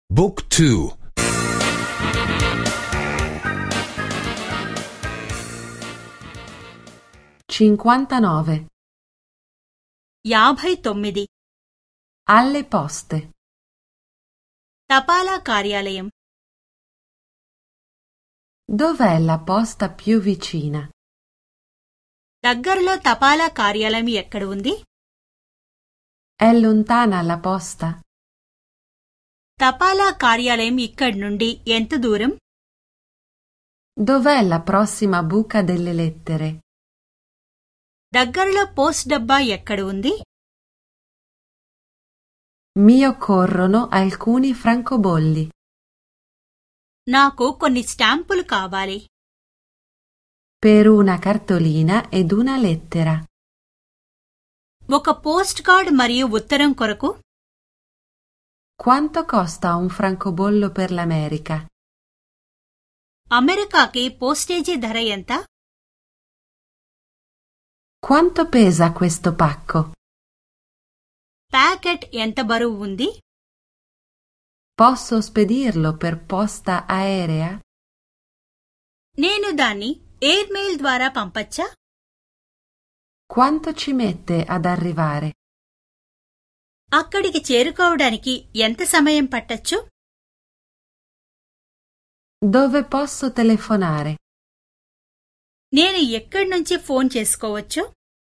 Book 2. 59. 59. Alle poste. తపాలా కార్యాలయం. Dov'è la posta più vicina? దగ్గరలో తపాలా కార్యాలయం ఎక్కడ ఉంది? È lontana la posta? తపాలా కార్యాలయం ఇక్కడి నుండి ఎంత దూరం? Dov'è la prossima buca delle lettere? దగ్గరలో పోస్ట్ డబ్బా ఎక్కడ ఉంది? Mi occorrono alcuni francobolli. నాకు కొన్ని స్టాంపులు కావాలి. Per una cartolina ed una lettera. ఒక పోస్ట్ కార్డ్ మరియు ఉత్తరం కొరకు. Quanto costa un francobollo per l'America? అమెరికాకి పోస్టేజీ ధర ఎంత? Quanto pesa questo pacco? Packet ఎంత బరువు ఉంది? Posso spedirlo per posta aerea? నేను దాన్ని ఎయిర్ మెయిల్ ద్వారా పంపచ్చా? Quanto ci mette ad arrivare? అక్కడికి చేరుకోవడానికి ఎంత సమయం పట్టచ్చు? Dove posso telefonare? నేను ఎక్కడి నుంచి ఫోన్ చేసుకోవచ్చు?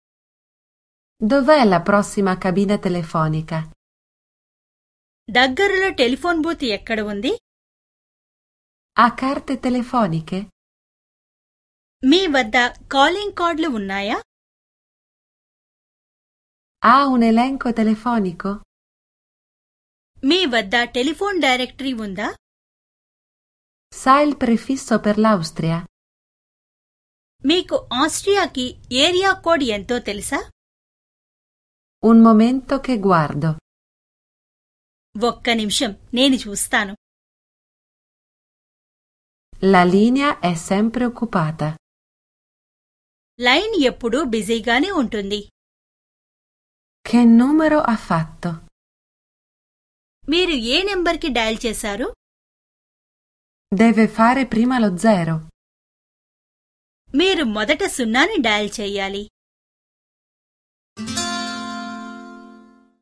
Dov'è la prossima cabina telefonica? దగ్గరలో టెలిఫోన్ బూత్ ఎక్కడ ఉంది? Ha carte telefoniche? మీ వద్ద కాలింగ్ కార్డులు ఉన్నాయా? Ha un elenco telefonico? మీ వద్ద టెలిఫోన్ డైరెక్టరీ ఉందా? Sa il prefisso per l'Austria? మీకు ఆస్ట్రియాకి ఏరియా కోడ్ ఎంతో తెలుసా? Un momento che guardo. ఒక్క నిమిషం, నేను చూస్తాను. La linea è sempre occupata. Line ఎప్పుడూ బిజీగానే ఉంటుంది. Che numero ha fatto? మీరు ఏ నెంబర్కి డయల్ చేశారు? Deve fare prima lo 0. మీరు మొదట 0ని డయల్ చేయాలి.